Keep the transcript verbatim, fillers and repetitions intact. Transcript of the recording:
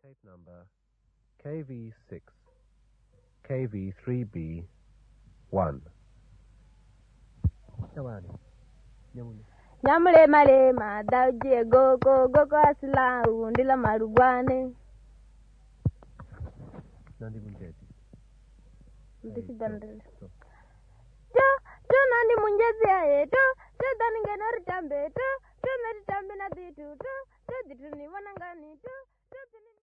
tape number K V six, K V three B one. Nyamulema lema dauje goko goko asila undila marugwane. Nandi munjeti. Ndikidandele. To to nandi munjeti aye to to daningena ritambe to to naritambe na ditu to to ditu ni wanangani to to